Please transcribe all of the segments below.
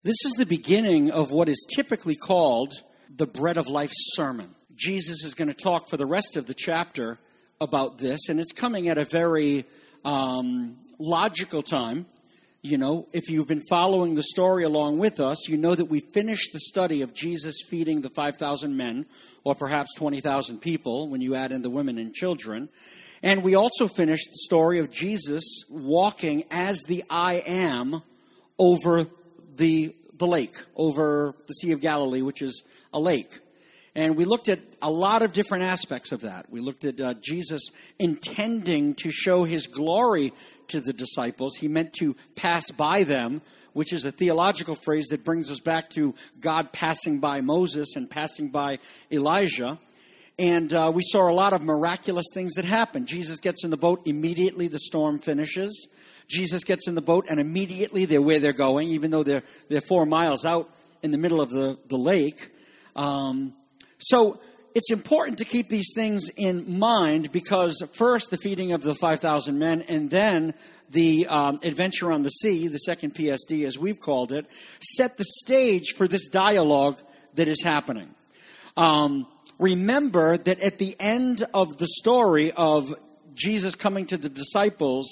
This is the beginning of what is typically called the Bread of Life sermon. Jesus is going to talk for the rest of the chapter about this, and it's coming at a very logical time. You know, if you've been following the story along with us, you know that we finished the study of Jesus feeding the 5,000 men, or perhaps 20,000 people when you add in the women and children. And we also finished the story of Jesus walking as the I Am over the lake, over the Sea of Galilee, which is a lake. And we looked at a lot of different aspects of that. We looked at Jesus intending to show his glory to the disciples. He meant to pass by them, which is a theological phrase that brings us back to God passing by Moses and passing by Elijah. And we saw a lot of miraculous things that happen. Jesus gets in the boat, immediately the storm finishes. Jesus gets in the boat, and immediately they're where they're going, even though they're 4 miles out in the middle of the lake. So it's important to keep these things in mind because first the feeding of the 5,000 men and then the adventure on the sea, the second PSD as we've called it, set the stage for this dialogue that is happening. Remember that at the end of the story of Jesus coming to the disciples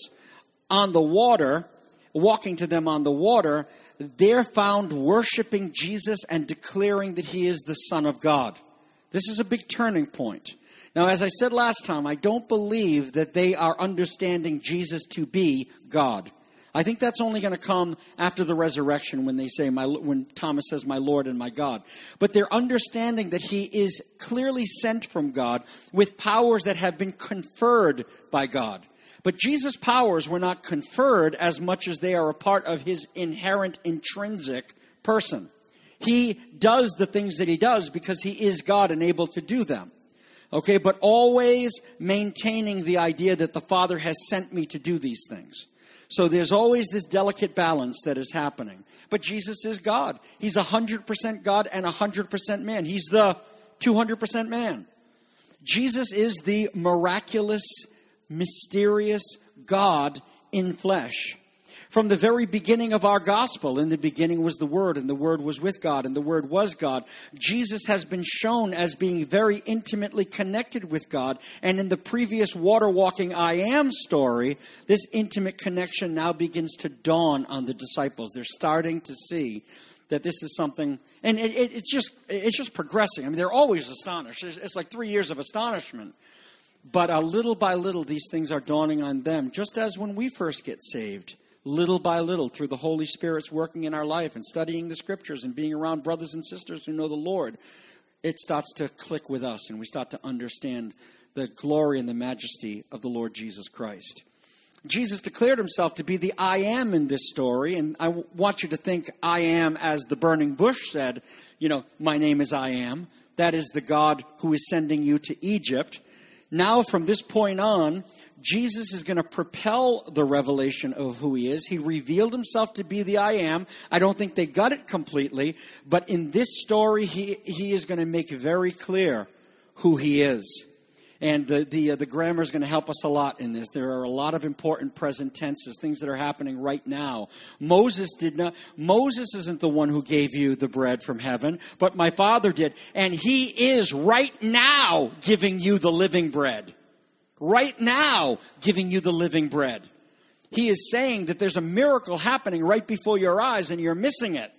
on the water, walking to them on the water, they're found worshiping Jesus and declaring that he is the Son of God. This is a big turning point. Now, as I said last time, I don't believe that they are understanding Jesus to be God. I think that's only going to come after the resurrection when they say, when Thomas says, "My Lord and my God." But they're understanding that he is clearly sent from God with powers that have been conferred by God. But Jesus' powers were not conferred as much as they are a part of his inherent, intrinsic person. He does the things that he does because he is God and able to do them. Okay, but always maintaining the idea that the Father has sent me to do these things. So there's always this delicate balance that is happening. But Jesus is God. He's 100% God and 100% man. He's the 200% man. Jesus is the miraculous, mysterious God in flesh. From the very beginning of our gospel, in the beginning was the Word, and the Word was with God, and the Word was God. Jesus has been shown as being very intimately connected with God. And in the previous water-walking I Am story, this intimate connection now begins to dawn on the disciples. They're starting to see that this is something, and it's just progressing. I mean, they're always astonished. It's like 3 years of astonishment. But little by little, these things are dawning on them, just as when we first get saved. Little by little, through the Holy Spirit's working in our life and studying the Scriptures and being around brothers and sisters who know the Lord, it starts to click with us and we start to understand the glory and the majesty of the Lord Jesus Christ. Jesus declared himself to be the I Am in this story, and I want you to think I am as the burning bush said, my name is I Am. That is the God who is sending you to Egypt. Now, from this point on, Jesus is going to propel the revelation of who he is. He revealed himself to be the I Am. I don't think they got it completely, but in this story, he is going to make very clear who he is. And the grammar is going to help us a lot in this. There are a lot of important present tenses, things that are happening right now. Moses isn't the one who gave you the bread from heaven, but my Father did. And he is right now giving you the living bread. Right now giving you the living bread. He is saying that there's a miracle happening right before your eyes and you're missing it.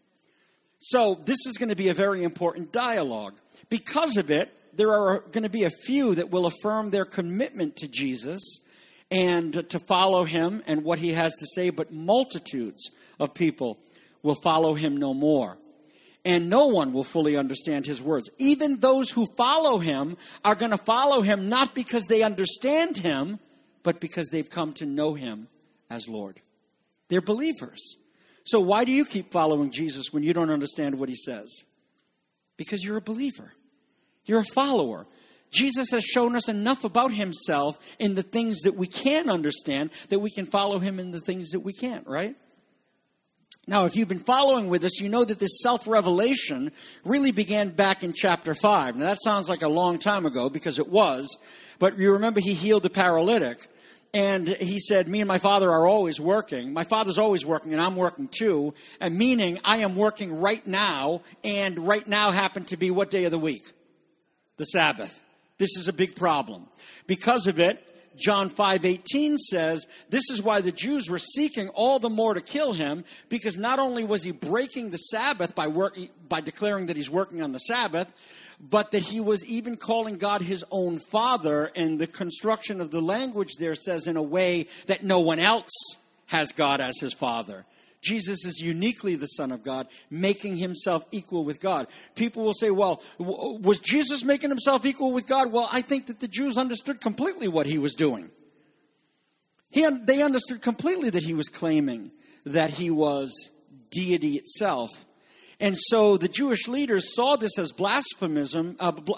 So this is going to be a very important dialogue. Because of it, there are going to be a few that will affirm their commitment to Jesus and to follow him and what he has to say, but multitudes of people will follow him no more. And no one will fully understand his words. Even those who follow him are going to follow him not because they understand him, but because they've come to know him as Lord. They're believers. So why do you keep following Jesus when you don't understand what he says? Because you're a believer. You're a follower. Jesus has shown us enough about himself in the things that we can understand that we can follow him in the things that we can't, right? Now, if you've been following with us, you know that this self-revelation really began back in chapter 5. Now, that sounds like a long time ago because it was. But you remember he healed the paralytic. And he said, me and my father are always working. My father's always working, and I'm working too. And meaning I am working right now, and right now happened to be what day of the week? The Sabbath. This is a big problem. Because of it, John 5:18 says, this is why the Jews were seeking all the more to kill him, because not only was he breaking the Sabbath by declaring that he's working on the Sabbath, but that he was even calling God his own father, and the construction of the language there says in a way that no one else has God as his father. Jesus is uniquely the Son of God, making himself equal with God. People will say, well, was Jesus making himself equal with God? Well, I think that the Jews understood completely what he was doing. They understood completely that he was claiming that he was deity itself. And so the Jewish leaders saw this as blasphemous, and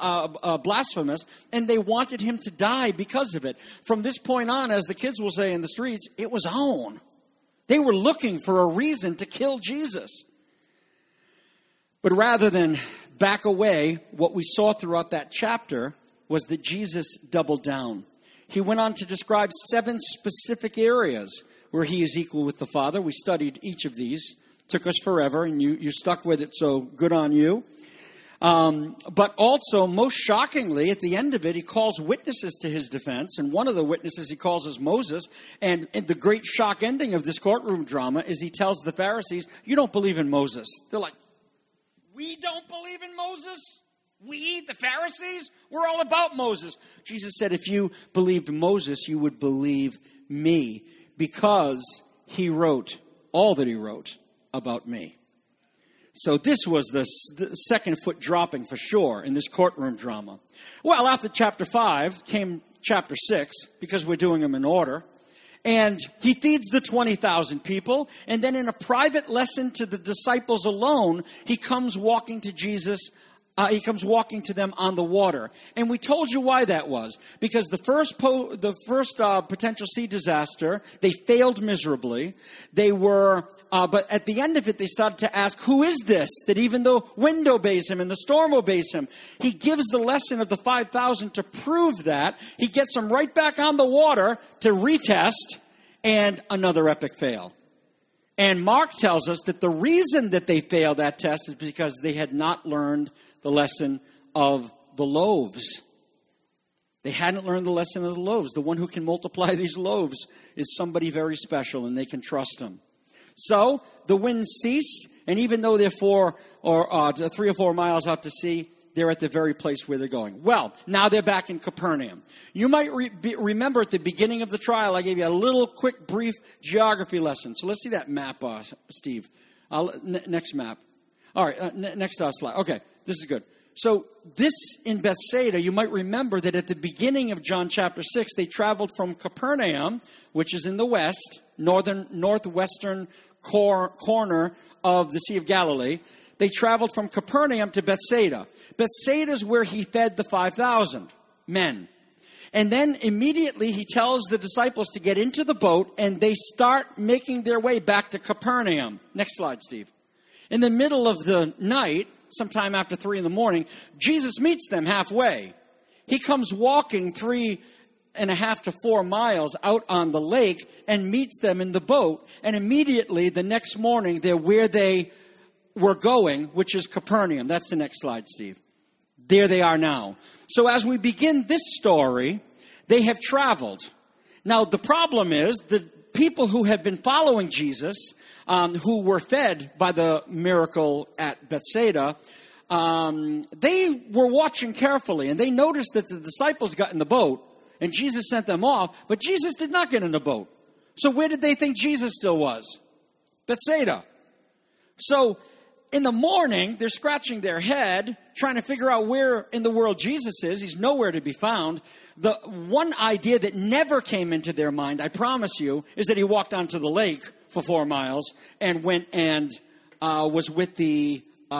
they wanted him to die because of it. From this point on, as the kids will say in the streets, it was on. They were looking for a reason to kill Jesus. But rather than back away, what we saw throughout that chapter was that Jesus doubled down. He went on to describe 7 specific areas where he is equal with the Father. We studied each of these. Took us forever, and you stuck with it, so good on you. But also, most shockingly, at the end of it, he calls witnesses to his defense, and one of the witnesses he calls is Moses. And the great shock ending of this courtroom drama is he tells the Pharisees, you don't believe in Moses. They're like, we don't believe in Moses? We, the Pharisees? We're all about Moses. Jesus said, if you believed Moses, you would believe me, because he wrote all that he wrote about me. So this was the second foot dropping for sure in this courtroom drama. Well, after chapter 5 came chapter 6, because we're doing them in order. And he feeds the 20,000 people. And then in a private lesson to the disciples alone, he comes walking to Jesus. He comes walking to them on the water. And we told you why that was. Because the first potential sea disaster, they failed miserably. But at the end of it, they started to ask, who is this? That even the wind obeys him and the storm obeys him. He gives the lesson of the 5,000 to prove that. He gets them right back on the water to retest, and another epic fail. And Mark tells us that the reason that they failed that test is because they had not learned the lesson of the loaves. They hadn't learned the lesson of the loaves. The one who can multiply these loaves is somebody very special, and they can trust him. So the wind ceased, and even though they're 3 or 4 miles out to sea, they're at the very place where they're going. Well, now they're back in Capernaum. You might remember at the beginning of the trial, I gave you a little quick, brief geography lesson. So let's see that map, Steve. Next map. All right, next slide. Okay, this is good. So this in Bethsaida, you might remember that at the beginning of John chapter 6, they traveled from Capernaum, which is in the west, northwestern corner of the Sea of Galilee. They traveled from Capernaum to Bethsaida. Bethsaida is where he fed the 5,000 men. And then immediately he tells the disciples to get into the boat, and they start making their way back to Capernaum. Next slide, Steve. In the middle of the night, sometime after 3 a.m, Jesus meets them halfway. He comes walking 3.5 to 4 miles out on the lake and meets them in the boat. And immediately the next morning, they're where they were going, which is Capernaum. That's the next slide, Steve. There they are now. So as we begin this story, they have traveled. Now, the problem is the people who have been following Jesus, who were fed by the miracle at Bethsaida, they were watching carefully, and they noticed that the disciples got in the boat, and Jesus sent them off, but Jesus did not get in the boat. So where did they think Jesus still was? Bethsaida. So in the morning, they're scratching their head, trying to figure out where in the world Jesus is. He's nowhere to be found. The one idea that never came into their mind, I promise you, is that he walked onto the lake for 4 miles and went and was with the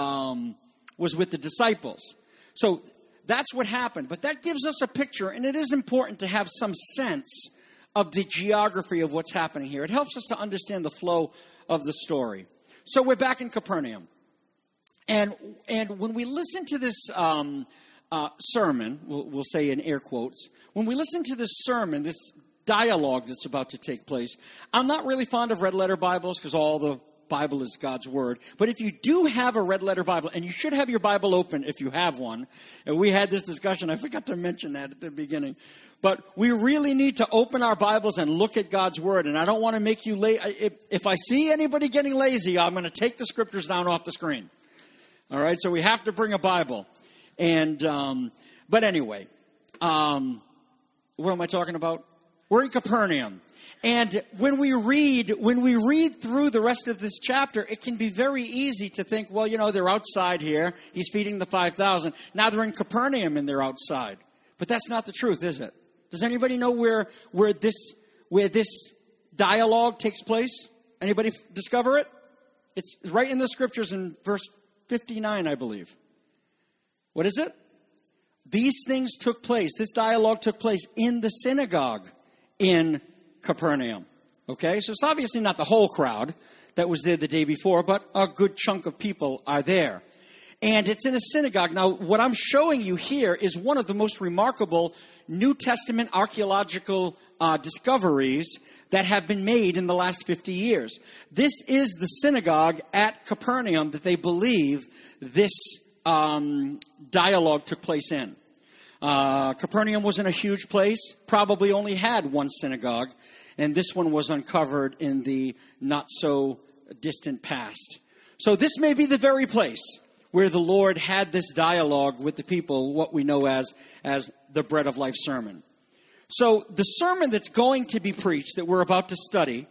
disciples. So that's what happened. But that gives us a picture, and it is important to have some sense of the geography of what's happening here. It helps us to understand the flow of the story. So we're back in Capernaum. And when we listen to this sermon, we'll say in air quotes, when we listen to this sermon, this dialogue that's about to take place. I'm not really fond of red letter Bibles because all the Bible is God's Word. But if you do have a red letter Bible, and you should have your Bible open if you have one, and we had this discussion, I forgot to mention that at the beginning, but we really need to open our Bibles and look at God's Word. And I don't want to make you lazy. If I see anybody getting lazy, I'm going to take the scriptures down off the screen. All right, so we have to bring a Bible. And, but anyway, what am I talking about? We're in Capernaum. And when we read through the rest of this chapter, it can be very easy to think, well, they're outside here. He's feeding the 5,000. Now they're in Capernaum and they're outside. But that's not the truth, is it? Does anybody know where this dialogue takes place? Anybody discover it? It's right in the scriptures in verse 59, I believe. What is it? These things took place. This dialogue took place in the synagogue in Capernaum. Okay, so it's obviously not the whole crowd that was there the day before, but a good chunk of people are there. And it's in a synagogue. Now, what I'm showing you here is one of the most remarkable New Testament archaeological discoveries that have been made in the last 50 years. This is the synagogue at Capernaum that they believe this dialogue took place in. Capernaum wasn't a huge place, probably only had one synagogue, and this one was uncovered in the not-so-distant past. So this may be the very place where the Lord had this dialogue with the people, what we know as the Bread of Life sermon. So the sermon that's going to be preached, that we're about to study,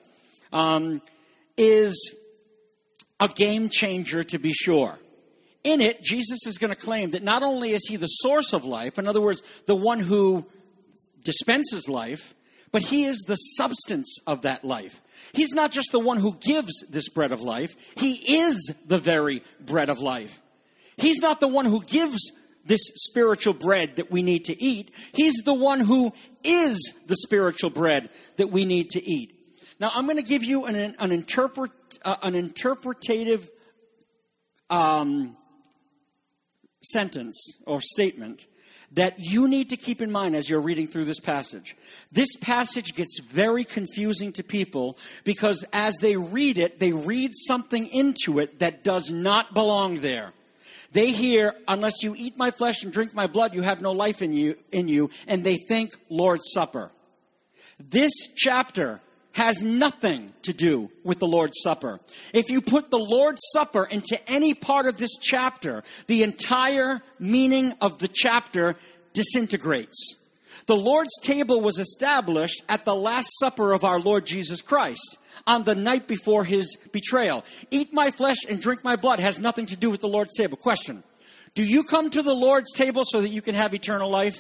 is a game changer to be sure. In it, Jesus is going to claim that not only is he the source of life, in other words, the one who dispenses life, but he is the substance of that life. He's not just the one who gives this bread of life. He is the very bread of life. He's not the one who gives this spiritual bread that we need to eat. He's the one who is the spiritual bread that we need to eat. Now, I'm going to give you an interpretative sentence or statement that you need to keep in mind as you're reading through this passage. This passage gets very confusing to people because as they read it, they read something into it that does not belong there. They hear, unless you eat my flesh and drink my blood, you have no life in you, and they think Lord's Supper. This chapter has nothing to do with the Lord's Supper. If you put the Lord's Supper into any part of this chapter, the entire meaning of the chapter disintegrates. The Lord's table was established at the Last Supper of our Lord Jesus Christ on the night before his betrayal. Eat my flesh and drink my blood has nothing to do with the Lord's table. Question: do you come to the Lord's table so that you can have eternal life?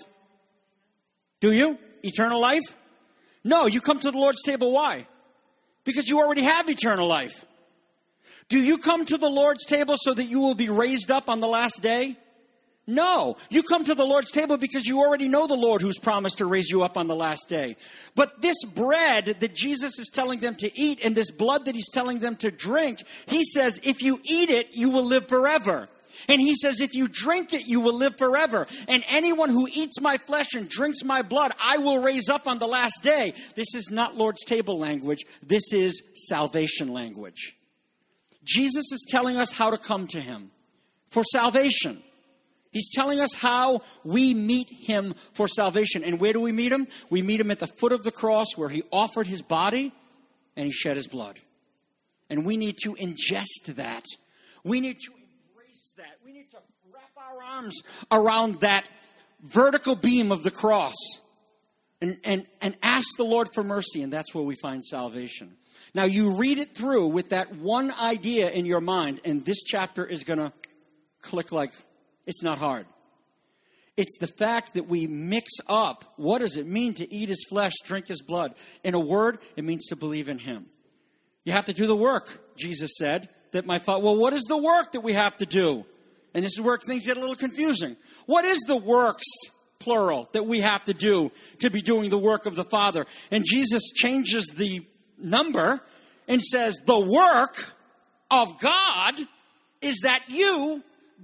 Do you? Eternal life? No, you come to the Lord's table. Why? Because you already have eternal life. Do you come to the Lord's table so that you will be raised up on the last day? No, you come to the Lord's table because you already know the Lord who's promised to raise you up on the last day. But this bread that Jesus is telling them to eat and this blood that he's telling them to drink, he says, if you eat it, you will live forever. And he says, if you drink it, you will live forever. And anyone who eats my flesh and drinks my blood, I will raise up on the last day. This is not Lord's table language. This is salvation language. Jesus is telling us how to come to him for salvation. He's telling us how we meet him for salvation. And where do we meet him? We meet him at the foot of the cross where he offered his body and he shed his blood. And we need to ingest that. We need to that. We need to wrap our arms around that vertical beam of the cross and ask the Lord for mercy, and that's where we find salvation. Now, you read it through with that one idea in your mind, and this chapter is going to click like it's not hard. It's the fact that we mix up what does it mean to eat his flesh, drink his blood. In a word, it means to believe in him. You have to do the work, Jesus said. That my thought, well, what is the work that we have to do? And this is where things get a little confusing. What is the works, plural, that we have to do to be doing the work of the Father? And Jesus changes the number and says, the work of God is that you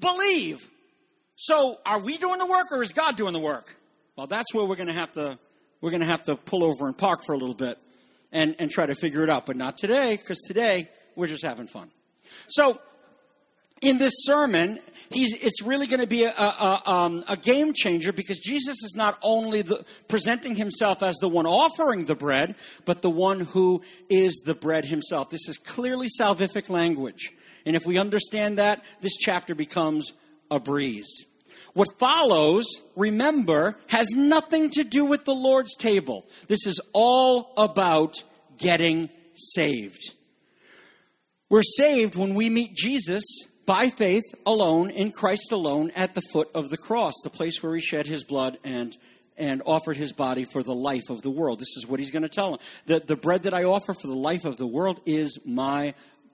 believe. So are we doing the work or is God doing the work? Well, that's where we're going to have to we're going to have to pull over and park for a little bit and try to figure it out. But not today, because today we're just having fun. So in this sermon, it's really going to be a game changer, because Jesus is not only presenting himself as the one offering the bread, but the one who is the bread himself. This is clearly salvific language. And if we understand that, this chapter becomes a breeze. What follows, remember, has nothing to do with the Lord's table. This is all about getting saved. We're saved when we meet Jesus by faith alone, in Christ alone, at the foot of the cross, the place where he shed his blood and offered his body for the life of the world. This is what he's going to tell them. The bread that I offer for the life of the world is my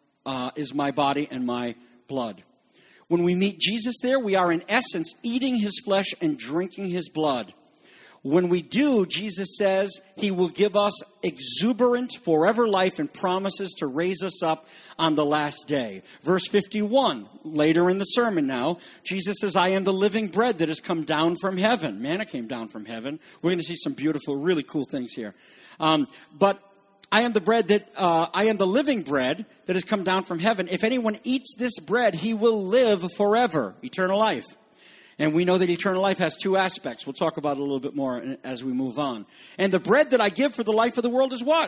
body and my blood. When we meet Jesus there, we are in essence eating his flesh and drinking his blood. When we do, Jesus says he will give us exuberant forever life and promises to raise us up on the last day. Verse 51, later in the sermon now, Jesus says, I am the living bread that has come down from heaven. Manna came down from heaven. We're going to see some beautiful, really cool things here. But I am the living bread that has come down from heaven. If anyone eats this bread, he will live forever, eternal life. And we know that eternal life has two aspects. We'll talk about it a little bit more as we move on. And the bread that I give for the life of the world is what?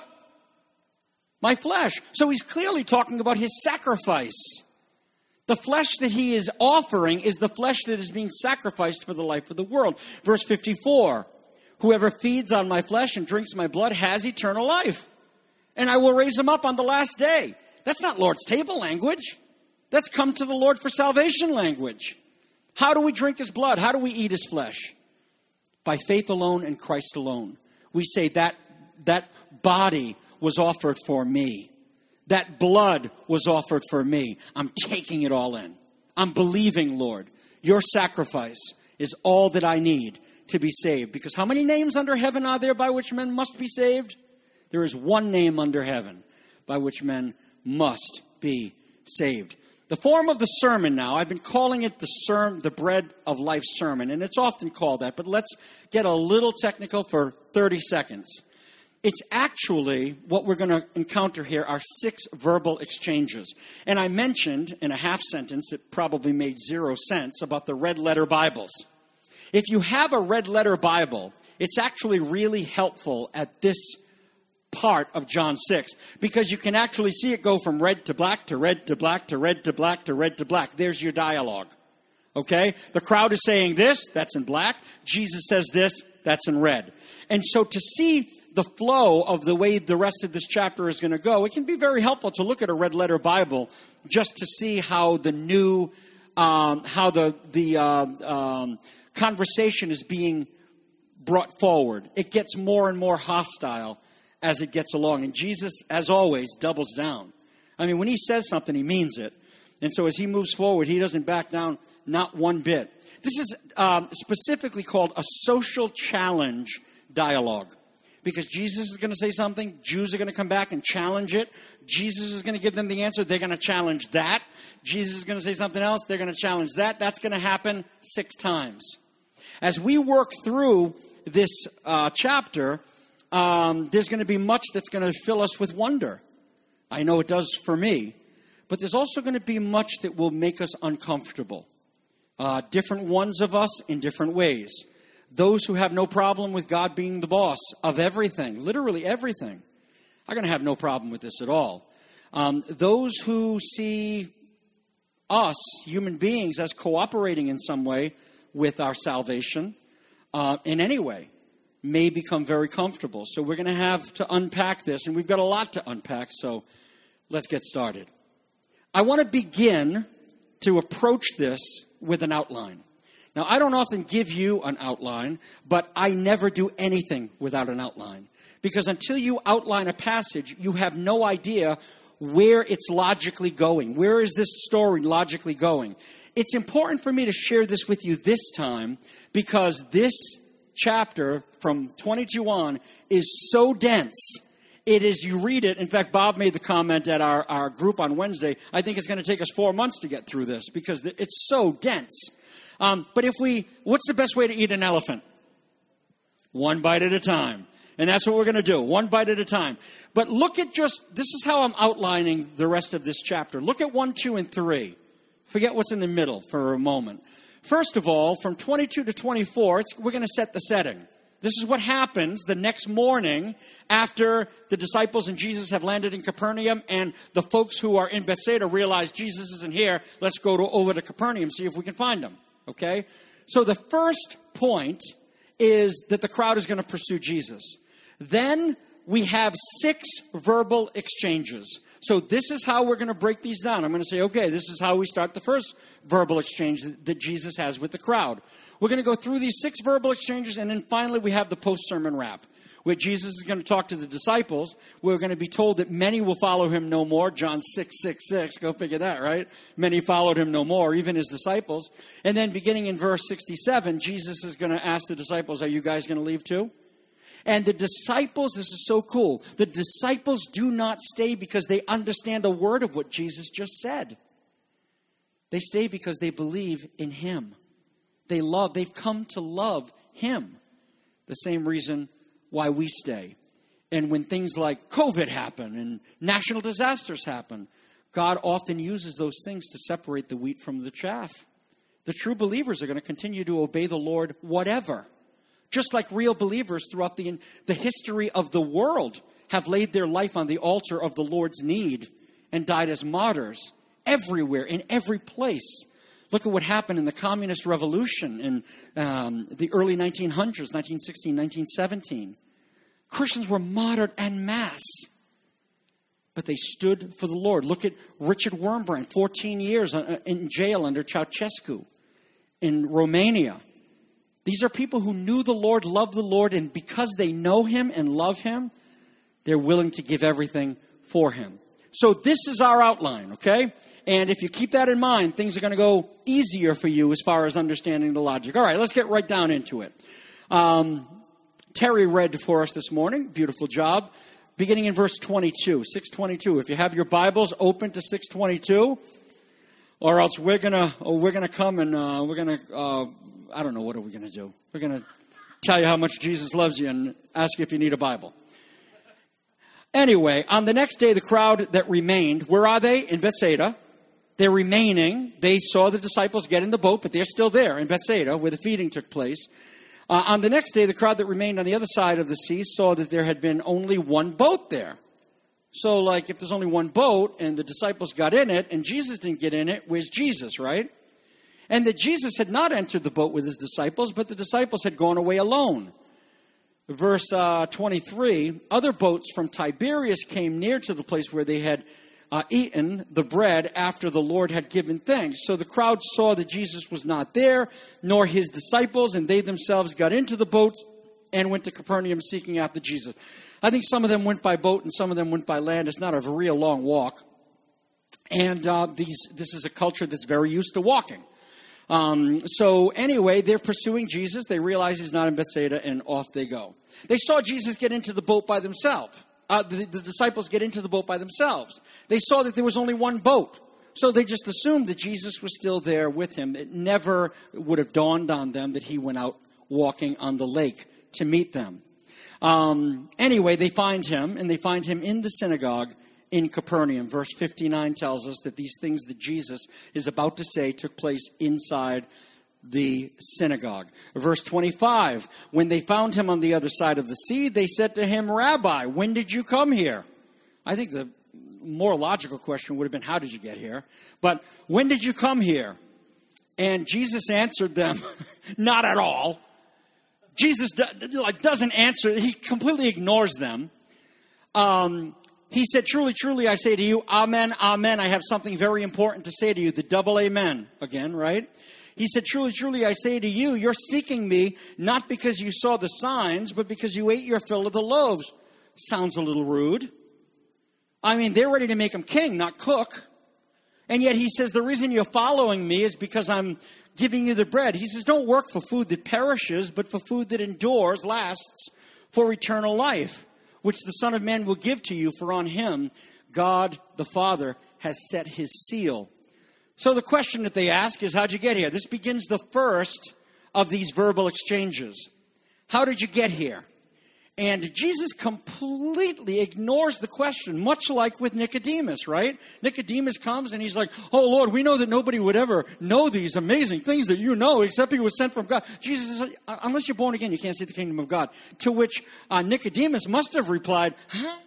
My flesh. So he's clearly talking about his sacrifice. The flesh that he is offering is the flesh that is being sacrificed for the life of the world. Verse 54, whoever feeds on my flesh and drinks my blood has eternal life, and I will raise him up on the last day. That's not Lord's table language. That's come to the Lord for salvation language. How do we drink his blood? How do we eat his flesh? By faith alone and Christ alone. We say that body was offered for me. That blood was offered for me. I'm taking it all in. I'm believing, Lord. Your sacrifice is all that I need to be saved. Because how many names under heaven are there by which men must be saved? There is one name under heaven by which men must be saved. The form of the sermon now, I've been calling it the Bread of Life sermon, and it's often called that, but let's get a little technical for 30 seconds. It's actually, what we're going to encounter here are 6 verbal exchanges. And I mentioned in a half sentence that probably made 0 sense about the red letter Bibles. If you have a red letter Bible, it's actually really helpful at this part of John 6, because you can actually see it go from red to black to red to black to red to black to red to black. There's your dialogue. Okay? The crowd is saying this, that's in black. Jesus says this, that's in red. And so to see the flow of the way the rest of this chapter is going to go, it can be very helpful to look at a red letter Bible just to see how the new, conversation is being brought forward. It gets more and more hostile as it gets along. And Jesus, as always, doubles down. I mean, when he says something, he means it. And so as he moves forward, he doesn't back down, not one bit. This is specifically called a social challenge dialogue. Because Jesus is going to say something, Jews are going to come back and challenge it. Jesus is going to give them the answer, they're going to challenge that. Jesus is going to say something else, they're going to challenge that. That's going to happen 6 times. As we work through this chapter, there's going to be much that's going to fill us with wonder. I know it does for me. But there's also going to be much that will make us uncomfortable. Different ones of us in different ways. Those who have no problem with God being the boss of everything, literally everything, are going to have no problem with this at all. Those who see us, human beings, as cooperating in some way with our salvation, in any way, may become very comfortable. So we're going to have to unpack this, and we've got a lot to unpack, so let's get started. I want to begin to approach this with an outline. Now, I don't often give you an outline, but I never do anything without an outline. Because until you outline a passage, you have no idea where it's logically going. Where is this story logically going? It's important for me to share this with you this time, because this chapter from 22 on is so dense. It is, you read it. In fact, Bob made the comment at our group on Wednesday, I think it's going to take us 4 months to get through this because it's so dense. But what's the best way to eat an elephant? One bite at a time. And that's what we're going to do, one bite at a time. But look at this is how I'm outlining the rest of this chapter. Look at 1, 2, and 3. Forget what's in the middle for a moment. First of all, from 22 to 24, we're going to set the setting. This is what happens the next morning after the disciples and Jesus have landed in Capernaum, and the folks who are in Bethsaida realize Jesus isn't here. Let's go over to Capernaum, see if we can find him. Okay? So the first point is that the crowd is going to pursue Jesus. Then we have 6 verbal exchanges. So this is how we're going to break these down. I'm going to say, okay, this is how we start the first verbal exchange that Jesus has with the crowd. We're going to go through these 6 verbal exchanges, and then finally we have the post-sermon wrap, where Jesus is going to talk to the disciples. We're going to be told that many will follow him no more. John 6:6. Go figure that, right? Many followed him no more, even his disciples. And then beginning in verse 67, Jesus is going to ask the disciples, are you guys going to leave too? And the disciples, this is so cool, the disciples do not stay because they understand a word of what Jesus just said. They stay because they believe in him. They've come to love him. The same reason why we stay. And when things like COVID happen and national disasters happen, God often uses those things to separate the wheat from the chaff. The true believers are going to continue to obey the Lord whatever. Just like real believers throughout the history of the world have laid their life on the altar of the Lord's need and died as martyrs everywhere, in every place. Look at what happened in the communist revolution in the early 1900s, 1916, 1917. Christians were martyred en masse, but they stood for the Lord. Look at Richard Wurmbrand, 14 years in jail under Ceausescu in Romania. These are people who knew the Lord, loved the Lord, and because they know him and love him, they're willing to give everything for him. So this is our outline, okay? And if you keep that in mind, things are going to go easier for you as far as understanding the logic. All right, let's get right down into it. Terry read for us this morning. Beautiful job. Beginning in verse 22, 6:22. If you have your Bibles, open to 6:22, or else we're gonna come and we're gonna I don't know, what are we gonna do? We're gonna tell you how much Jesus loves you and ask you if you need a Bible. Anyway, on the next day, the crowd that remained, where are they? In Bethsaida. They're remaining. They saw the disciples get in the boat, but they're still there in Bethsaida where the feeding took place. On the next day, the crowd that remained on the other side of the sea saw that there had been only one boat there. So, like, if there's only one boat and the disciples got in it and Jesus didn't get in it, where's Jesus, right? And that Jesus had not entered the boat with his disciples, but the disciples had gone away alone. Verse 23, other boats from Tiberias came near to the place where they had eaten the bread after the Lord had given thanks. So the crowd saw that Jesus was not there, nor his disciples, and they themselves got into the boats and went to Capernaum seeking after Jesus. I think some of them went by boat and some of them went by land. It's not a real long walk. And this is a culture that's very used to walking. So anyway, they're pursuing Jesus. They realize he's not in Bethsaida, and off they go. They saw Jesus get into the boat by themselves. The disciples get into the boat by themselves. They saw that there was only one boat. So they just assumed that Jesus was still there with him. It never would have dawned on them that he went out walking on the lake to meet them. Anyway, they find him, and they find him in the synagogue in Capernaum. Verse 59 tells us that these things that Jesus is about to say took place inside the synagogue. Verse 25, when they found him on the other side of the sea, they said to him, Rabbi, when did you come here? I think the more logical question would have been, how did you get here? But when did you come here? And Jesus answered them, not at all. Jesus doesn't answer. He completely ignores them. He said, truly, truly, I say to you, amen, amen. I have something very important to say to you. The double amen again, right? He said, truly, truly, I say to you, you're seeking me not because you saw the signs, but because you ate your fill of the loaves. Sounds a little rude. I mean, they're ready to make him king, not cook. And yet he says, the reason you're following me is because I'm giving you the bread. He says, don't work for food that perishes, but for food that endures, lasts for eternal life, which the Son of Man will give to you, for on him God the Father has set his seal. So the question that they ask is, how'd you get here? This begins the first of these verbal exchanges. How did you get here? And Jesus completely ignores the question, much like with Nicodemus, right? Nicodemus comes and he's like, oh, Lord, we know that nobody would ever know these amazing things that you know except he was sent from God. Jesus says, unless you're born again, you can't see the kingdom of God. To which Nicodemus must have replied, huh?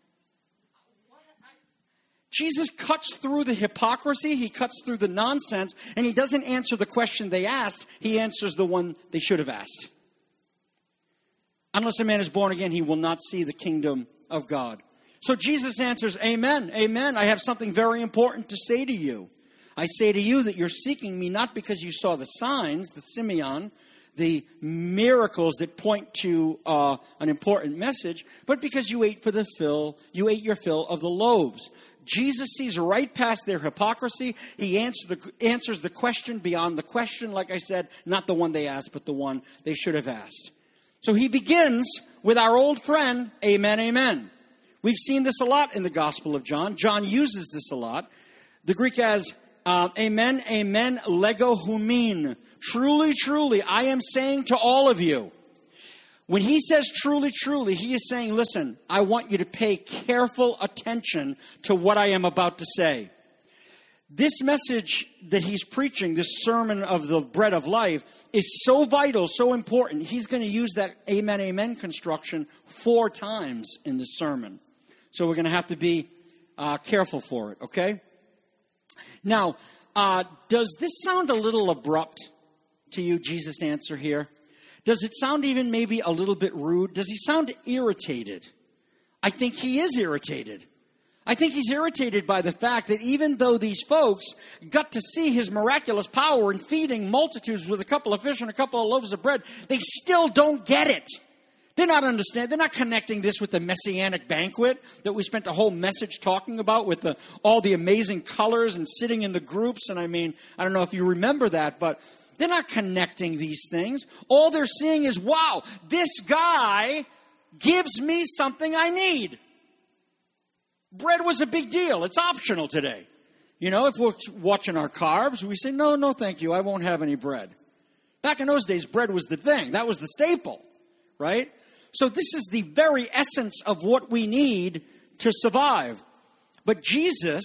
Jesus cuts through the hypocrisy, he cuts through the nonsense, and he doesn't answer the question they asked, he answers the one they should have asked. Unless a man is born again, he will not see the kingdom of God. So Jesus answers, amen, amen. I have something very important to say to you. I say to you that you're seeking me not because you saw the signs, the Simeon, the miracles that point to an important message, but because you ate your fill of the loaves. Jesus sees right past their hypocrisy. He answers the question beyond the question, like I said, not the one they asked, but the one they should have asked. So he begins with our old friend, amen, amen. We've seen this a lot in the Gospel of John. John uses this a lot. The Greek has, amen, amen, lego humin. Truly, truly, I am saying to all of you. When he says truly, truly, he is saying, listen, I want you to pay careful attention to what I am about to say. This message that he's preaching, this sermon of the bread of life, is so vital, so important. He's going to use that amen, amen construction 4 times in this sermon. So we're going to have to be careful for it, okay? Now, does this sound a little abrupt to you, Jesus' answer here? Does it sound even maybe a little bit rude? Does he sound irritated? I think he is irritated. I think he's irritated by the fact that even though these folks got to see his miraculous power in feeding multitudes with a couple of fish and a couple of loaves of bread, they still don't get it. They're not understanding. They're not connecting this with the Messianic banquet that we spent a whole message talking about with all the amazing colors and sitting in the groups. And I mean, I don't know if you remember that, but they're not connecting these things. All they're seeing is, wow, this guy gives me something I need. Bread was a big deal. It's optional today. You know, if we're watching our carbs, we say, no, thank you. I won't have any bread. Back in those days, bread was the thing. That was the staple, right? So this is the very essence of what we need to survive. But Jesus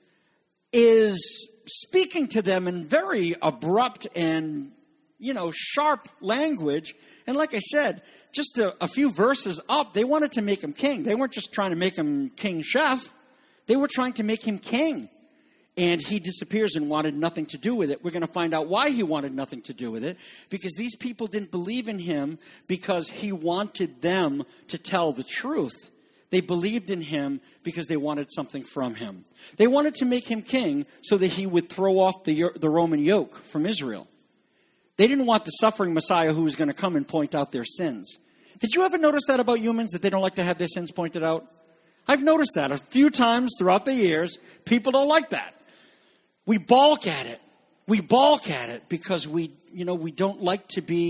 is speaking to them in very abrupt and, sharp language. And like I said, just a few verses up, they wanted to make him king. They weren't just trying to make him king chef. They were trying to make him king. And he disappears and wanted nothing to do with it. We're going to find out why he wanted nothing to do with it. Because these people didn't believe in him because he wanted them to tell the truth. They believed in him because they wanted something from him. They wanted to make him king so that he would throw off the Roman yoke from Israel. They didn't want the suffering Messiah who was going to come and point out their sins. Did you ever notice that about humans, that they don't like to have their sins pointed out? I've noticed that a few times throughout the years. People don't like that. We balk at it. We balk at it because we don't like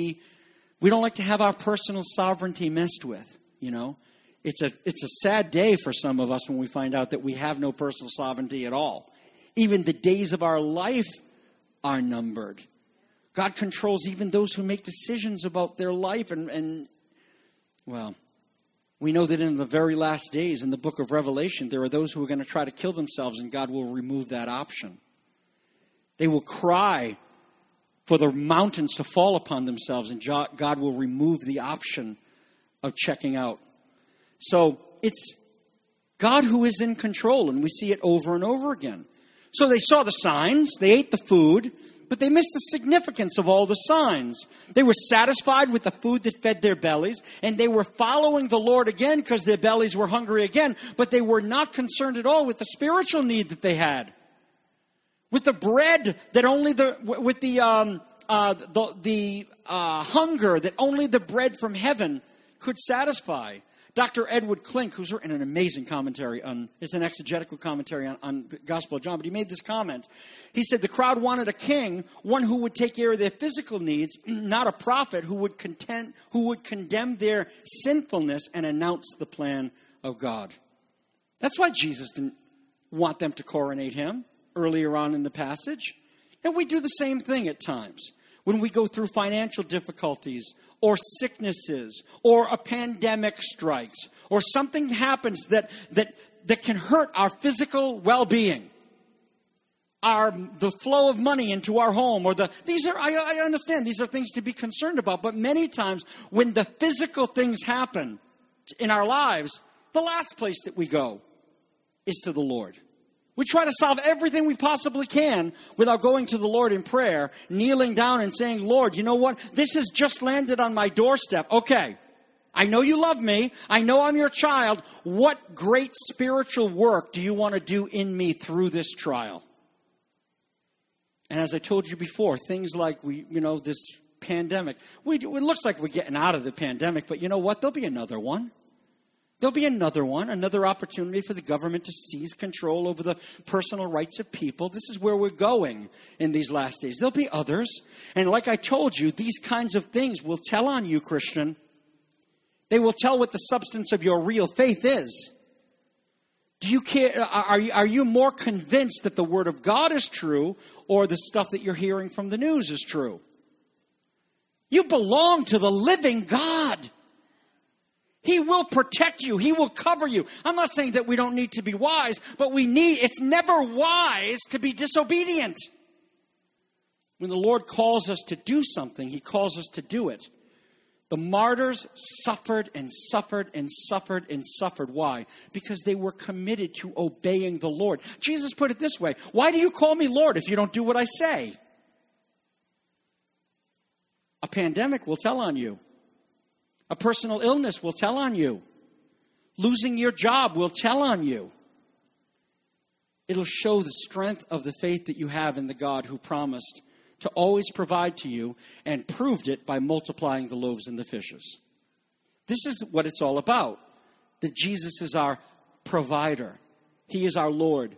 to have our personal sovereignty messed with, It's a sad day for some of us when we find out that we have no personal sovereignty at all. Even the days of our life are numbered. God controls even those who make decisions about their life. And we know that in the very last days in the book of Revelation, there are those who are going to try to kill themselves, and God will remove that option. They will cry for the mountains to fall upon themselves, and God will remove the option of checking out. So it's God who is in control, and we see it over and over again. So they saw the signs, they ate the food, but they missed the significance of all the signs. They were satisfied with the food that fed their bellies, and they were following the Lord again because their bellies were hungry again, but they were not concerned at all with the spiritual need that they had. With the bread that only with the hunger that only the bread from heaven could satisfy. Dr. Edward Klink, who's written an amazing commentary it's an exegetical commentary on the Gospel of John, but he made this comment. He said the crowd wanted a king, one who would take care of their physical needs, not a prophet who would condemn their sinfulness and announce the plan of God. That's why Jesus didn't want them to coronate him earlier on in the passage. And we do the same thing at times. when we go through financial difficulties or sicknesses or a pandemic strikes or something happens that can hurt our physical well-being, the flow of money into our home, I understand these are things to be concerned about, but many times when the physical things happen in our lives, the last place that we go is to the Lord. We try to solve everything we possibly can without going to the Lord in prayer, kneeling down and saying, Lord, you know what? This has just landed on my doorstep. Okay, I know you love me. I know I'm your child. What great spiritual work do you want to do in me through this trial? And as I told you before, things like this pandemic, it looks like we're getting out of the pandemic, but you know what? There'll be another one. There'll be another one, another opportunity for the government to seize control over the personal rights of people. This is where we're going in these last days. There'll be others. And like I told you, these kinds of things will tell on you, Christian. They will tell what the substance of your real faith is. Do you care? Are you more convinced that the Word of God is true or the stuff that you're hearing from the news is true? You belong to the living God. He will protect you. He will cover you. I'm not saying that we don't need to be wise, but it's never wise to be disobedient. When the Lord calls us to do something, He calls us to do it. The martyrs suffered and suffered and suffered and suffered. Why? Because they were committed to obeying the Lord. Jesus put it this way, why do you call me Lord if you don't do what I say? A pandemic will tell on you. A personal illness will tell on you. Losing your job will tell on you. It'll show the strength of the faith that you have in the God who promised to always provide to you and proved it by multiplying the loaves and the fishes. This is what it's all about. That Jesus is our provider. He is our Lord.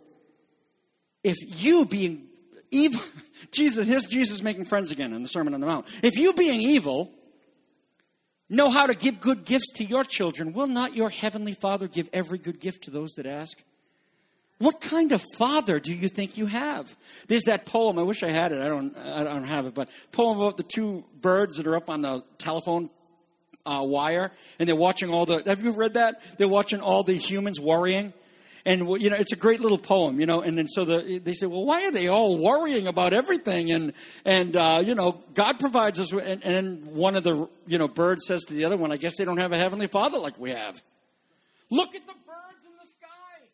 If you being evil, here's Jesus making friends again in the Sermon on the Mount. If you being evil know how to give good gifts to your children, will not your heavenly Father give every good gift to those that ask? What kind of father do you think you have? There's that poem. I wish I had it. I don't have it. But poem about the two birds that are up on the telephone wire, and they're watching have you read that? They're watching all the humans worrying. And, it's a great little poem, and then so they say, well, why are they all worrying about everything? And God provides us. And one of the, birds says to the other one, I guess they don't have a heavenly Father like we have. Look at the birds in the sky.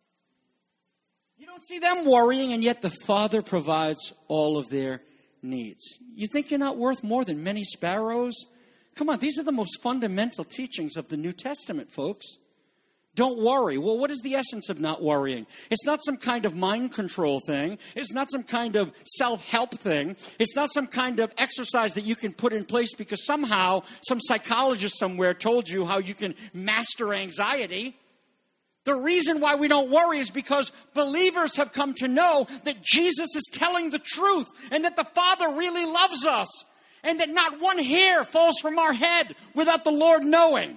You don't see them worrying, and yet the Father provides all of their needs. You think you're not worth more than many sparrows? Come on, these are the most fundamental teachings of the New Testament, folks. Don't worry. Well, what is the essence of not worrying? It's not some kind of mind control thing. It's not some kind of self-help thing. It's not some kind of exercise that you can put in place because somehow some psychologist somewhere told you how you can master anxiety. The reason why we don't worry is because believers have come to know that Jesus is telling the truth and that the Father really loves us and that not one hair falls from our head without the Lord knowing.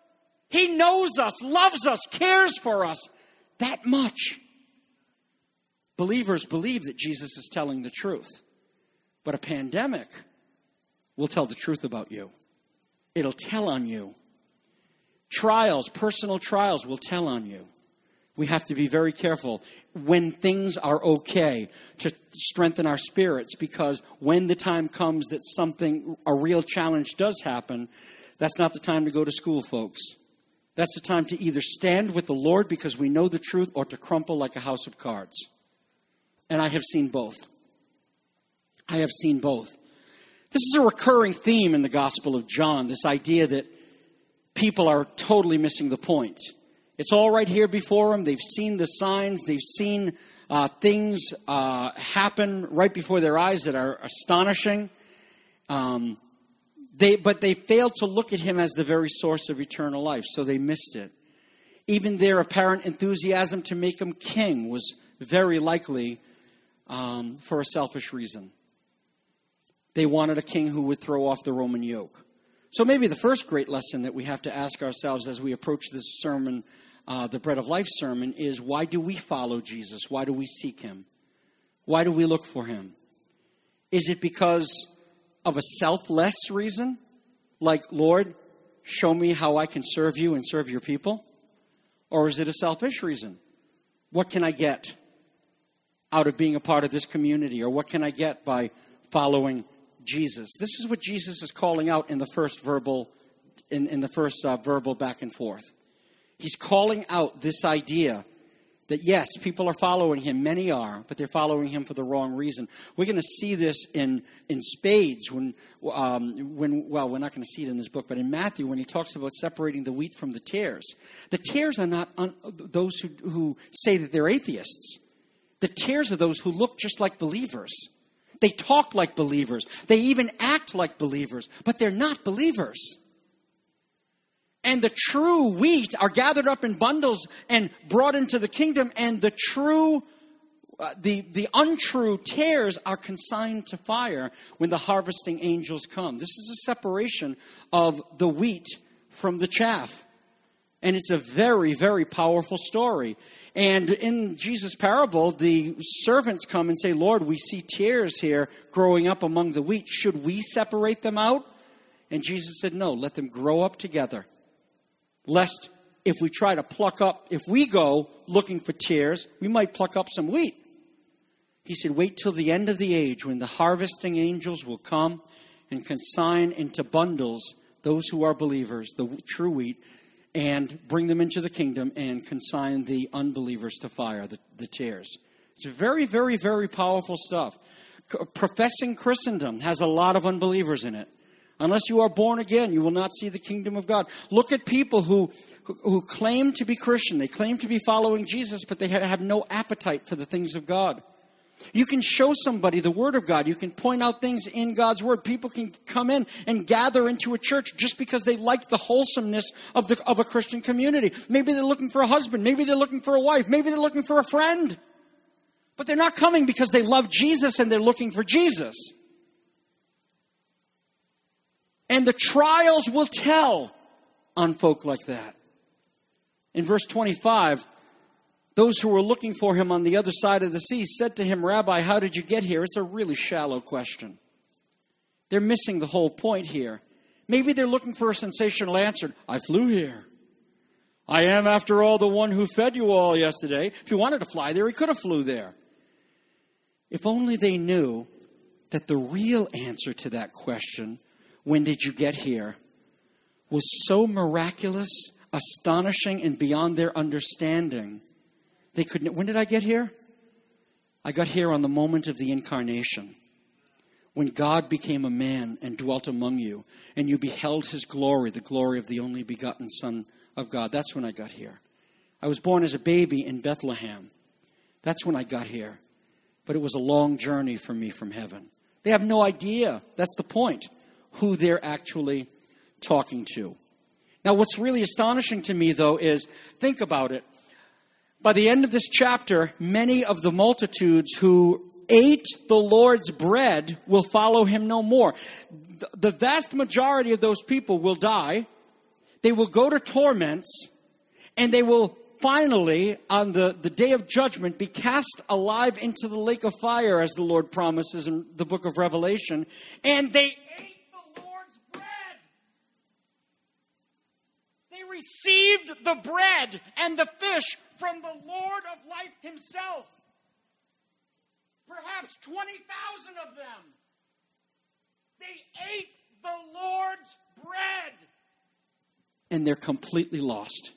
He knows us, loves us, cares for us that much. Believers believe that Jesus is telling the truth. But a pandemic will tell the truth about you. It'll tell on you. Trials, personal trials will tell on you. We have to be very careful when things are okay to strengthen our spirits, because when the time comes that a real challenge does happen, that's not the time to go to school, folks. That's the time to either stand with the Lord because we know the truth or to crumple like a house of cards. And I have seen both. I have seen both. This is a recurring theme in the Gospel of John, this idea that people are totally missing the point. It's all right here before them. They've seen the signs. They've seen things happen right before their eyes that are astonishing. But they failed to look at him as the very source of eternal life, so they missed it. Even their apparent enthusiasm to make him king was very likely for a selfish reason. They wanted a king who would throw off the Roman yoke. So maybe the first great lesson that we have to ask ourselves as we approach this sermon, the Bread of Life sermon, is why do we follow Jesus? Why do we seek him? Why do we look for him? Is it because of a selfless reason? Like, Lord, show me how I can serve you and serve your people? Or is it a selfish reason? What can I get out of being a part of this community? Or what can I get by following Jesus? This is what Jesus is calling out in the first verbal verbal back and forth. He's calling out this idea that yes, people are following him, many are, but they're following him for the wrong reason. We're going to see this in spades when we're not going to see it in this book, but in Matthew when he talks about separating the wheat from the tares. The tares are not those who say that they're atheists. The tares are those who look just like believers. They talk like believers. They even act like believers, but they're not believers. And the true wheat are gathered up in bundles and brought into the kingdom, and the untrue tares are consigned to fire when the harvesting angels come. This is a separation of the wheat from the chaff. And it's a very, very powerful story. And in Jesus' parable, the servants come and say, Lord, we see tares here growing up among the wheat. Should we separate them out? And Jesus said, no, let them grow up together. Lest if we try to if we go looking for tares, we might pluck up some wheat. He said, wait till the end of the age when the harvesting angels will come and consign into bundles those who are believers, the true wheat, and bring them into the kingdom and consign the unbelievers to fire, the tares. It's very, very, very powerful stuff. Professing Christendom has a lot of unbelievers in it. Unless you are born again, you will not see the kingdom of God. Look at people who claim to be Christian. They claim to be following Jesus, but they have no appetite for the things of God. You can show somebody the Word of God. You can point out things in God's Word. People can come in and gather into a church just because they like the wholesomeness of a Christian community. Maybe they're looking for a husband. Maybe they're looking for a wife. Maybe they're looking for a friend. But they're not coming because they love Jesus and they're looking for Jesus. And the trials will tell on folk like that. In verse 25, those who were looking for him on the other side of the sea said to him, Rabbi, how did you get here? It's a really shallow question. They're missing the whole point here. Maybe they're looking for a sensational answer. I flew here. I am, after all, the one who fed you all yesterday. If he wanted to fly there, he could have flew there. If only they knew that the real answer to that question, when did you get here, was so miraculous, astonishing, and beyond their understanding. They couldn't. When did I get here? I got here on the moment of the incarnation, when God became a man and dwelt among you, and you beheld his glory, the glory of the only begotten Son of God. That's when I got here. I was born as a baby in Bethlehem. That's when I got here. But it was a long journey for me from heaven. They have no idea. That's the point. Who they're actually talking to. Now, what's really astonishing to me, though, is, think about it. By the end of this chapter, many of the multitudes who ate the Lord's bread will follow him no more. The vast majority of those people will die. They will go to torments, and they will finally, on the day of judgment, be cast alive into the lake of fire, as the Lord promises in the book of Revelation. And they received the bread and the fish from the Lord of life himself. Perhaps 20,000 of them. They ate the Lord's bread. And they're completely lost.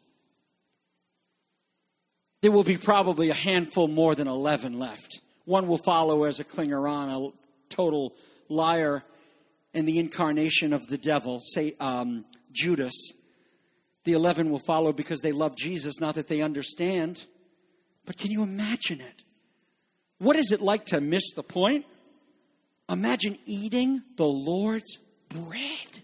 There will be probably a handful more than 11 left. One will follow as a clinger on, a total liar, and the incarnation of the devil, say Judas. The 11 will follow because they love Jesus, not that they understand. But can you imagine it? What is it like to miss the point? Imagine eating the Lord's bread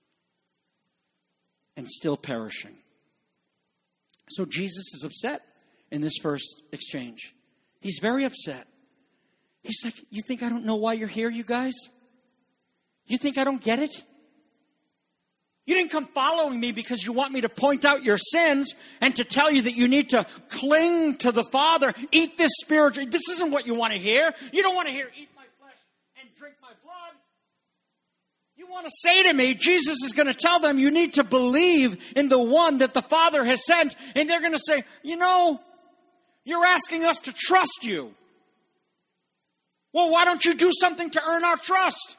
and still perishing. So Jesus is upset in this first exchange. He's very upset. He's like, you think I don't know why you're here, you guys? You think I don't get it? You didn't come following me because you want me to point out your sins and to tell you that you need to cling to the Father, eat this spiritual. This isn't what you want to hear. You don't want to hear, eat my flesh and drink my blood. want to say to me, Jesus is going to tell them, you need to believe in the one that the Father has sent. And they're going to say, you're asking us to trust you. Well, why don't you do something to earn our trust?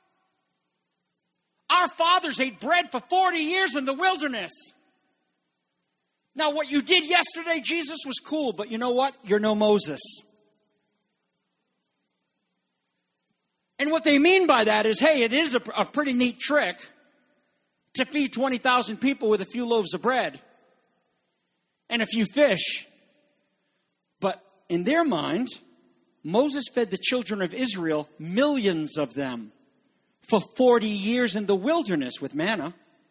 Our fathers ate bread for 40 years in the wilderness. Now, what you did yesterday, Jesus, was cool, but you know what? You're no Moses. And what they mean by that is, hey, it is a pretty neat trick to feed 20,000 people with a few loaves of bread and a few fish. But in their mind, Moses fed the children of Israel, millions of them, for 40 years in the wilderness with manna.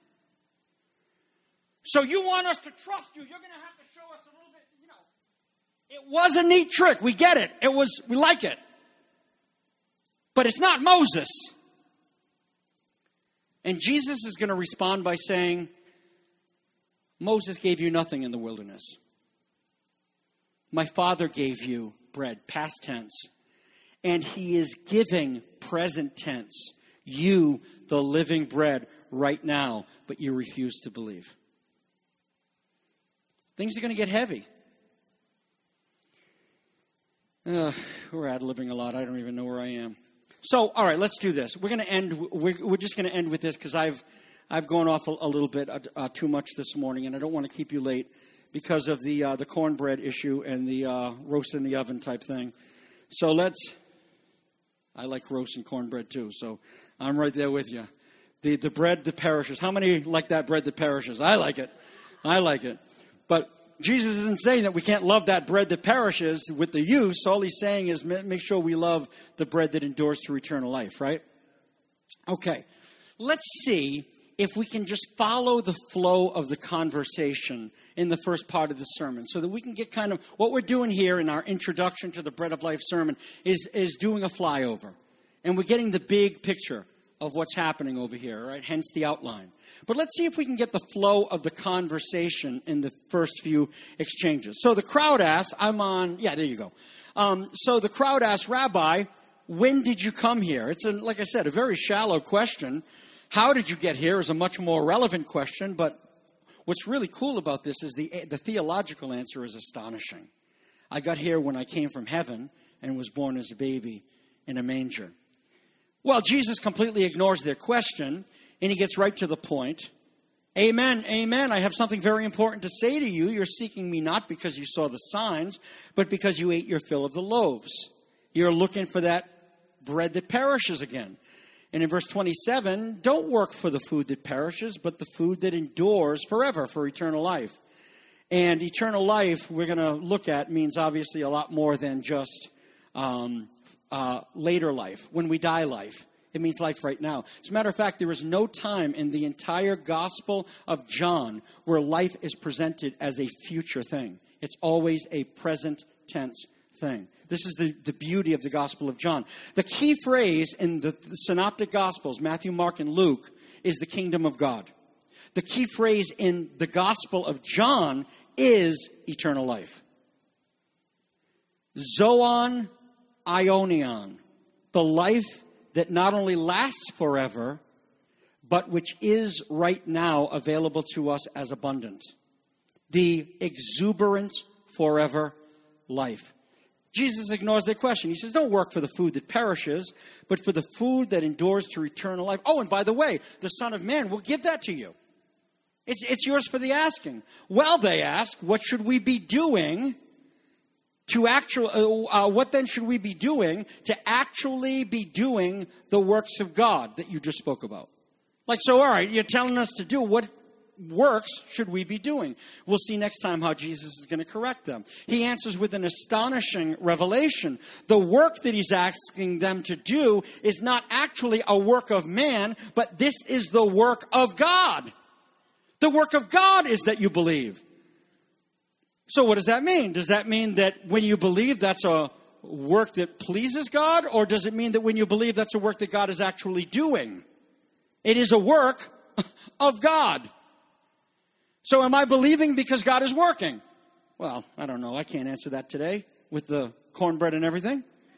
So you want us to trust you. You're going to have to show us a little bit, It was a neat trick. We get it. We like it. But it's not Moses. And Jesus is going to respond by saying, Moses gave you nothing in the wilderness. My Father gave you bread, past tense. And he is giving, present tense, you the living bread right now. But you refuse to believe. Things are going to get heavy. We're ad-libbing a lot. I don't even know where I am. So, all right, let's do this. We're going to end. We're just going to end with this because I've gone off a little bit too much this morning, and I don't want to keep you late because of the cornbread issue and the roast in the oven type thing. So I like roast and cornbread too. So I'm right there with you. The bread that perishes. How many like that bread that perishes? I like it. But Jesus isn't saying that we can't love that bread that perishes with the use. All he's saying is make sure we love the bread that endures to eternal life, right? Okay. Let's see if we can just follow the flow of the conversation in the first part of the sermon so that we can get kind of what we're doing here in our introduction to the Bread of Life sermon is doing a flyover. And we're getting the big picture of what's happening over here, right? Hence the outline. But let's see if we can get the flow of the conversation in the first few exchanges. So the crowd asks, there you go. So the crowd asks, Rabbi, when did you come here? It's, like I said, a very shallow question. How did you get here is a much more relevant question. But what's really cool about this is the theological answer is astonishing. I got here when I came from heaven and was born as a baby in a manger. Well, Jesus completely ignores their question. And he gets right to the point. Amen, amen. I have something very important to say to you. You're seeking me not because you saw the signs, but because you ate your fill of the loaves. You're looking for that bread that perishes again. And in verse 27, don't work for the food that perishes, but the food that endures forever, for eternal life. And eternal life, we're going to look at, means obviously a lot more than just later life, when we die life. It means life right now. As a matter of fact, there is no time in the entire Gospel of John where life is presented as a future thing. It's always a present tense thing. This is the beauty of the Gospel of John. The key phrase in the Synoptic Gospels, Matthew, Mark, and Luke, is the kingdom of God. The key phrase in the Gospel of John is eternal life. Zoon aionion, the life that not only lasts forever, but which is right now available to us as abundant. The exuberant forever life. Jesus ignores their question. He says, don't work for the food that perishes, but for the food that endures to eternal life. Oh, and by the way, the Son of Man will give that to you. It's yours for the asking. Well, they ask, what should we be doing what then should we be doing to actually be doing the works of God that you just spoke about? Like, so, all right, you're telling us to do what works should we be doing? We'll see next time how Jesus is going to correct them. He answers with an astonishing revelation. The work that he's asking them to do is not actually a work of man, but this is the work of God. The work of God is that you believe. So what does that mean? Does that mean that when you believe that's a work that pleases God? Or does it mean that when you believe that's a work that God is actually doing? It is a work of God. So am I believing because God is working? Well, I don't know. I can't answer that today with the cornbread and everything.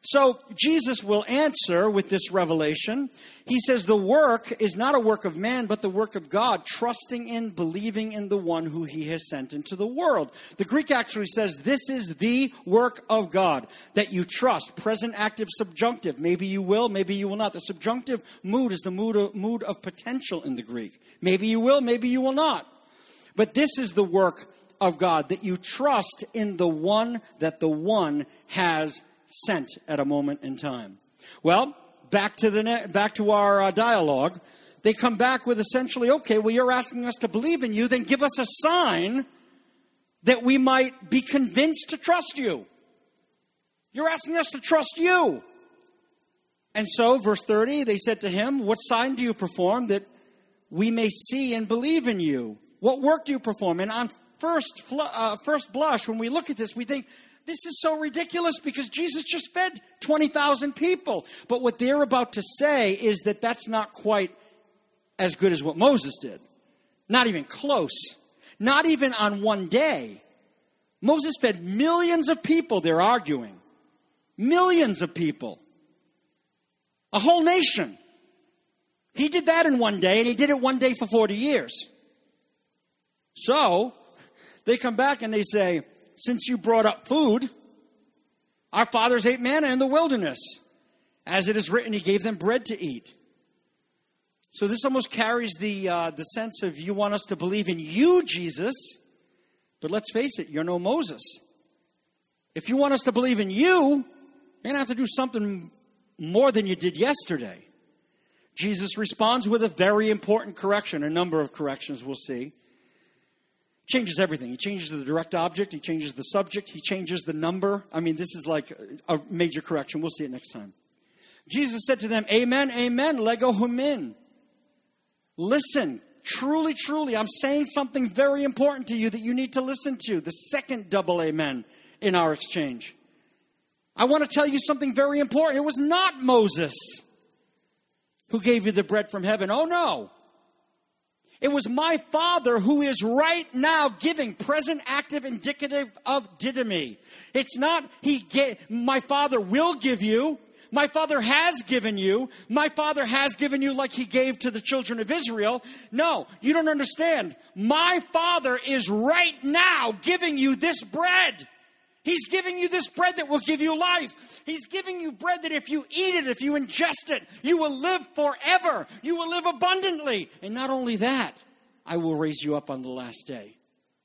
So Jesus will answer with this revelation. He says the work is not a work of man, but the work of God, trusting in, believing in the one who he has sent into the world. The Greek actually says this is the work of God, that you trust. Present, active, subjunctive. Maybe you will, maybe you will not. The subjunctive mood is the mood of potential in the Greek. Maybe you will, maybe you will not. But this is the work of God, that you trust in the one that the one has sent at a moment in time. Well, back to our dialogue. They come back with essentially, okay, well, you're asking us to believe in you, then give us a sign that we might be convinced to trust you. You're asking us to trust you. And so, verse 30, they said to him, what sign do you perform that we may see and believe in you? What work do you perform? And on first blush, when we look at this, we think, this is so ridiculous because Jesus just fed 20,000 people. But what they're about to say is that that's not quite as good as what Moses did. Not even close. Not even on one day. Moses fed millions of people, they're arguing. Millions of people. A whole nation. He did that in one day, and he did it one day for 40 years. So, they come back and they say, since you brought up food, our fathers ate manna in the wilderness. As it is written, he gave them bread to eat. So this almost carries the sense of you want us to believe in you, Jesus. But let's face it, you're no Moses. If you want us to believe in you, you're going to have to do something more than you did yesterday. Jesus responds with a very important correction, a number of corrections we'll see. Changes everything. He changes the direct object. He changes the subject. He changes the number. I mean, this is like a major correction. We'll see it next time. Jesus said to them, amen, amen, lego humin. Listen, truly, truly, I'm saying something very important to you that you need to listen to. The second double amen in our exchange. I want to tell you something very important. It was not Moses who gave you the bread from heaven. Oh, no. It was my Father who is right now giving, present, active, indicative of didymy. It's not my Father will give you. My Father has given you. My Father has given you like he gave to the children of Israel. No, you don't understand. My Father is right now giving you this bread. He's giving you this bread that will give you life. He's giving you bread that if you eat it, if you ingest it, you will live forever. You will live abundantly. And not only that, I will raise you up on the last day.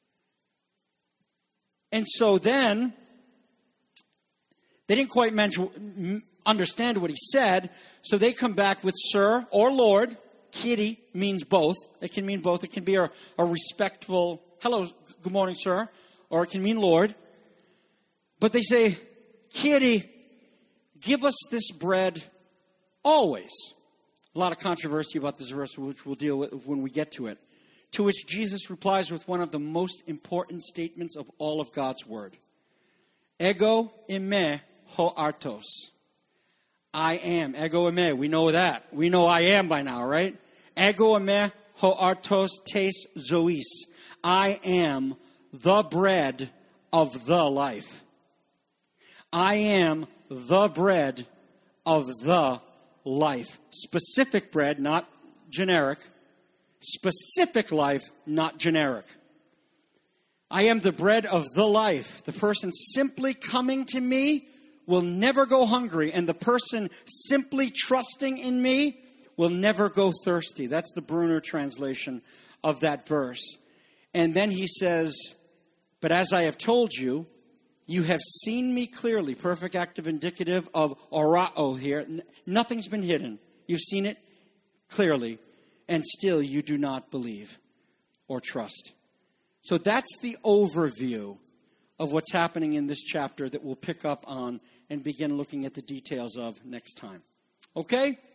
And so then, they didn't quite understand what he said, so they come back with sir or Lord. Kyrie means both. It can mean both. It can be a respectful, hello, good morning, sir, or it can mean Lord. But they say, Kyrie, give us this bread always. A lot of controversy about this verse, which we'll deal with when we get to it. To which Jesus replies with one of the most important statements of all of God's word. Ego eime ho artos. I am. Ego eime. We know that. We know I am by now, right? Ego eime ho artos tes zois. I am the bread of the life. I am the bread of the life. Specific bread, not generic. Specific life, not generic. I am the bread of the life. The person simply coming to me will never go hungry. And the person simply trusting in me will never go thirsty. That's the Bruner translation of that verse. And then he says, but as I have told you, you have seen me clearly. Perfect active indicative of orao here. Nothing's been hidden. You've seen it clearly. And still you do not believe or trust. So that's the overview of what's happening in this chapter that we'll pick up on and begin looking at the details of next time. Okay?